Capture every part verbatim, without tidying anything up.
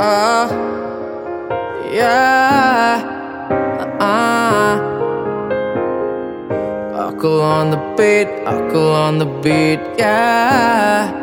uh, yeah, uh, Buckle on the beat, buckle on the beat, yeah.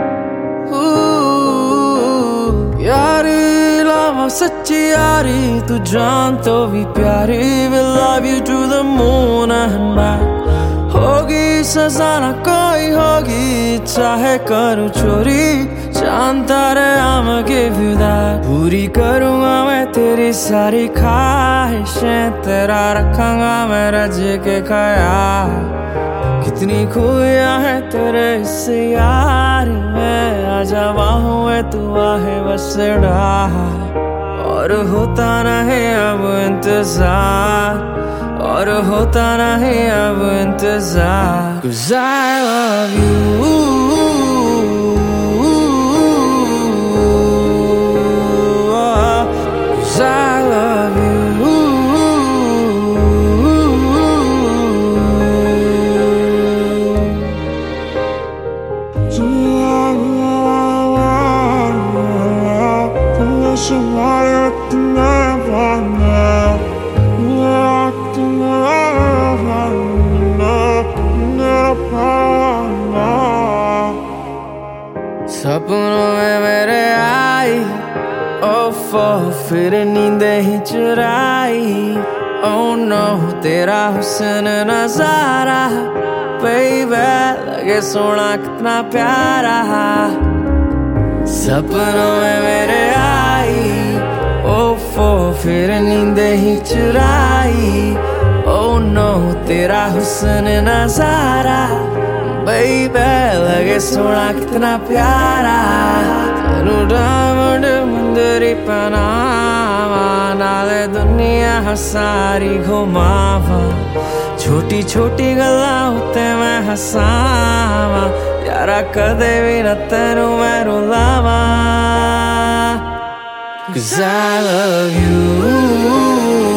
Ooh, यारी लावा सच्ची यारी, तू जान तो भी प्यारी. Will love you to the moon and back. होगी सजा ना कोई होगी, चाहे करूँ चोरी, जानता रहे I'ma give you that. पूरी करूँगा मैं तेरी सारी ख्वाहिशें, तेरा रखूँगा मैं रज के ख्याल. कितनी खूबियाँ हैं तेरे इस यार में, आजा बाहों में तू आहे बस डाल. और होता नहीं अब इंतजार, और होता नहीं अब इंतजार. 'Cause I love you, 'cause I love you. सपनों में मेरे आई, ओफो फिर नींदें ही चुराई. Oh no, तेरा हुस्न नजारा baby लगे सोना कितना प्यारा. सपनों में मेरे आई, ओफो फिर नींदें ही चुराई. Oh no, तेरा हुस्न नजारा baby लगे सोना कितना प्यारा. तेनू डायमंड मुंदरी पहनावा, नाले दुनिया सारी घुमावा. छोटी छोटी गल्लां उत्ते मैं हसावा, यारा कदे भी ना तेनू मैं रुलावा. 'Cause I love you.